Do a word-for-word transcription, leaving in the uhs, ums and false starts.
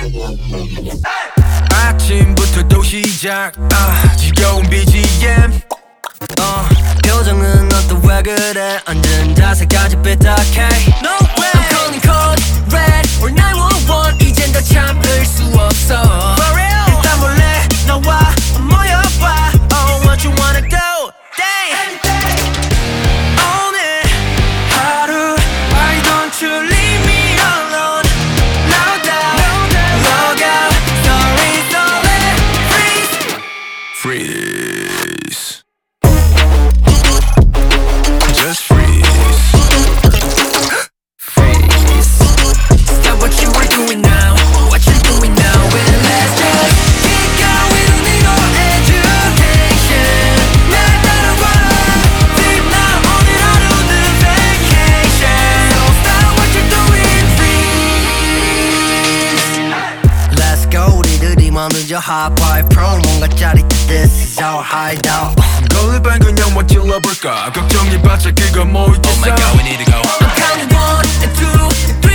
아침부터 시작 아, 지겨운 비지엠 어, 표정은 너 또 왜 그래 앉은 자세까지 삐딱해 No way I'm calling code red or nine one one 이젠 더 참을 수 없어 For real 일단 몰래 너와 모여봐 Oh what you wanna do Dang 오늘 하루 Why don't you leave me alone Log out Log out Sorry so let freeze Freeze Just freeze Freeze Stop what you were doing now What you're doing now And let's just keep going We don't need no education 날 따라와 Deep now 오늘 하루는 vacation So stop what you're doing Freeze Let's go 우리들이 먼저 hot boy pro 뭔가 짜릿해 This is our hideout 거울반 그냥 뭐 찔러볼까 걱정해봤자 그거 뭐 있겠어 Oh my god we need to go I'm counting one and two and three